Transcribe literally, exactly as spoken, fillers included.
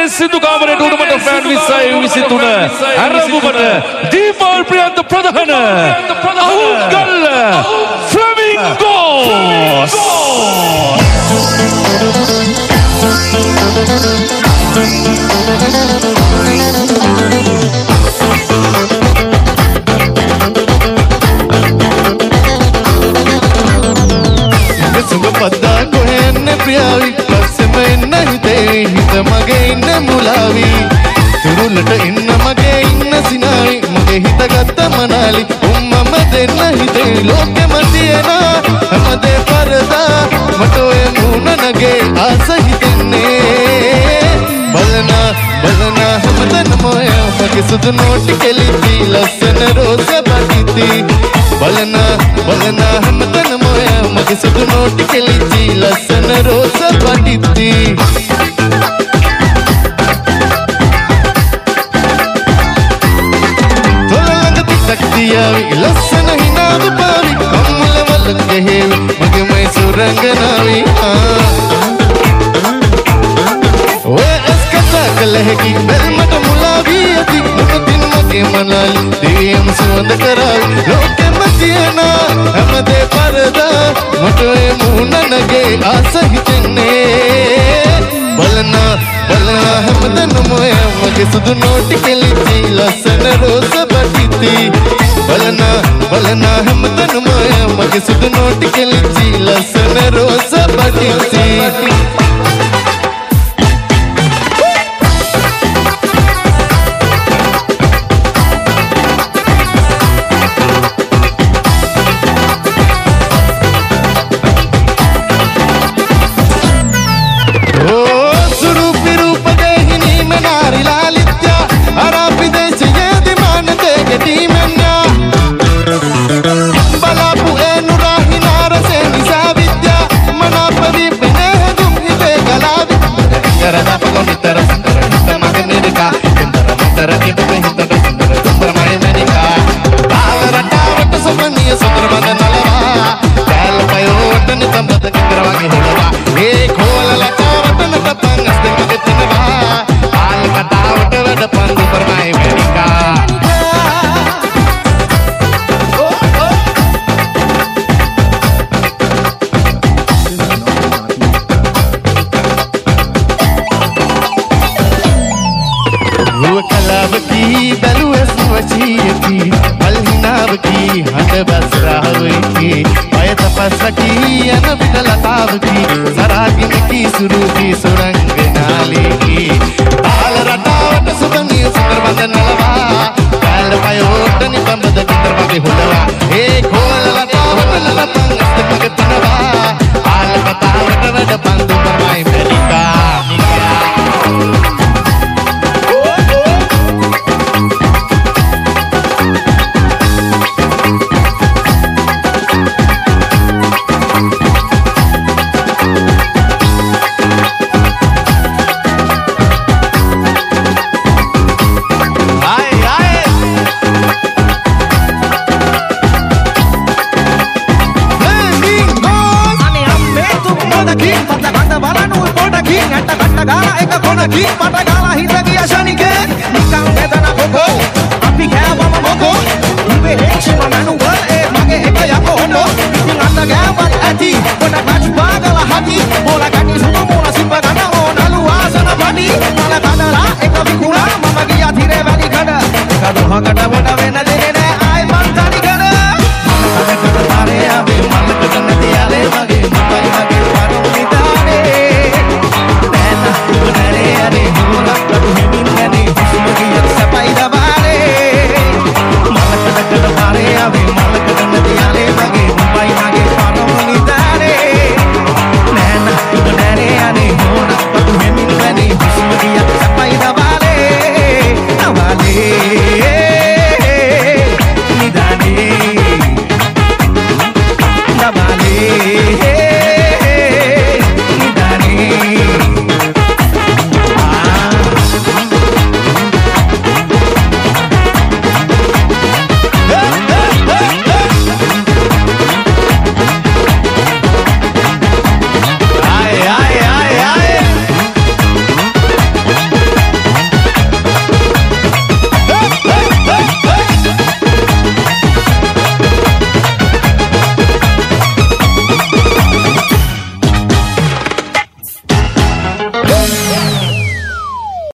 සිදු කාමරයට උඩමට ෆෑන් විස්සයි විසිතුන අරඹුමට දීපල් ප්‍රියන්ත ප්‍රධාන අහුගල්ල ෆ්ලමින්ගෝස් සුබ පද්දා කොහෙන්න ප්‍රියාවි පස්සෙම එන්න හිතේ හිත මගේ ඉන්න මුලාවි තුරුලට ඉන්න මගේ ඉන්න සිනාවි මගේ හිත ගත්ත මනාලි උම්මම දෙන්න හිතේ ලෝකෙම තියෙන හැමදේ පරදා මට ඔය මූණ නගේ ආස හිතෙන්නේ බලන බලන හැමතැනම ඔය මගේ සුදු නෝටි කෙලිති ලස්සන රෝස පටිති බලන බලන හැමතැනම ඔය මගේ සුදු නෝටි කෙලිති ලස්සන රෝස පටිති තොලඟ තිතක් තියාවි ලස්සන හිනාව පාවි කම්මල වලක් ගෙහෙවි මගේ මයි සුරංගනාවි ඔය එස්කතා කලහෙකි බැල්මට මුලාවී ඇති මුණතින් මගේ මනාලි දෙවියන් සුවඳ කරාවි ලෝකෙම තියෙන හැමදේ පරදා මට ඔය මූණ නගේ ආස හිතෙන්නේ බලන බලන හැමතැනම ඔය මගේ සුදු නෝටි කෙලිති ලස්සන රෝස පටිති බලන බලන හැමතැනම ඔය මගේ සුදු නෝටි කෙලිති ලස්සන රෝස පටිති Ati, quando a bate paga, ela rati.